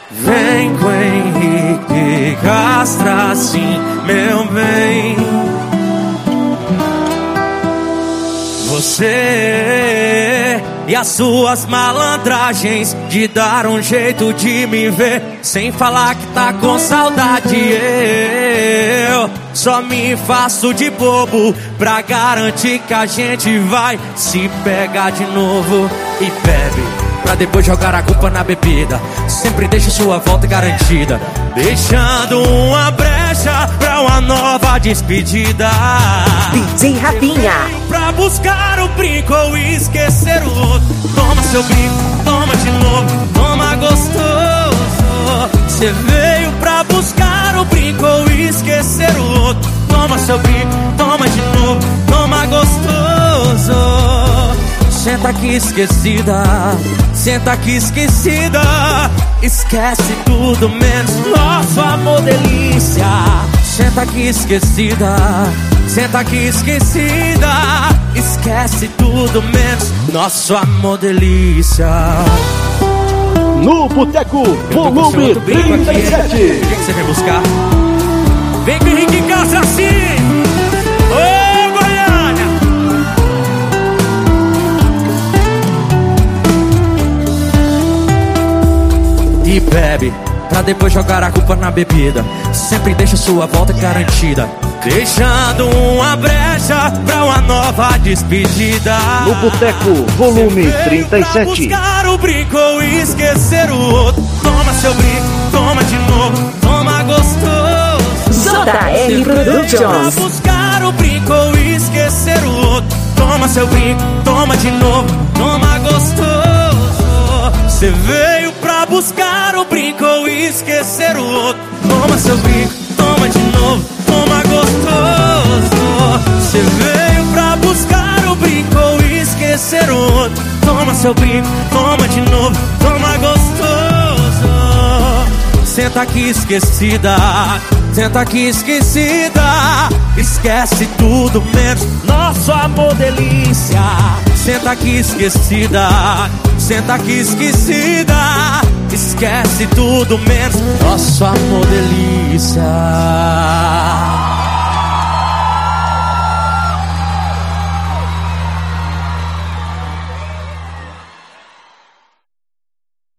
Vem com Henrique Castro assim, meu bem. Você e as suas malandragens de dar um jeito de me ver sem falar que tá com saudade. Eu só me faço de bobo pra garantir que a gente vai se pegar de novo. E bebe pra depois jogar a culpa na bebida. Sempre deixa sua volta garantida, deixando uma brecha pra uma nova despedida. DJ Rafinha. Pra buscar o brinco ou esquecer o outro. Toma seu brinco, toma de novo, toma gostoso. Cê veio pra buscar o brinco ou esquecer o outro. Toma seu brinco, toma de novo, toma gostoso. Senta aqui esquecida, senta aqui esquecida. Esquece tudo menos nosso amor delícia. Senta aqui esquecida, senta aqui esquecida. Esquece tudo menos nosso amor delícia. No Boteco, volume 37. O que você vem buscar? Vem com o Henrique Castro assim. Ô Goiânia! E bebe pra depois jogar a culpa na bebida. Sempre deixa sua volta garantida, deixando uma brecha pra uma nova despedida. No Boteco, volume 37. Pra buscar o brinco ou esquecer o outro. Toma seu brinco, toma de novo, toma gostoso. JR Productions. Pra buscar o brinco ou esquecer o outro. Toma seu brinco, toma de novo, toma gostoso. Cê veio pra buscar o brinco ou esquecer o outro. Toma seu brinco, toma de novo, toma gostoso. Cê veio pra buscar o brinco ou esquecer o outro. Toma seu brinco, toma de novo, toma gostoso. Senta aqui esquecida, senta aqui esquecida. Esquece tudo menos nosso amor delícia. Senta aqui esquecida, senta aqui esquecida. Esquece tudo menos nosso amor delícia.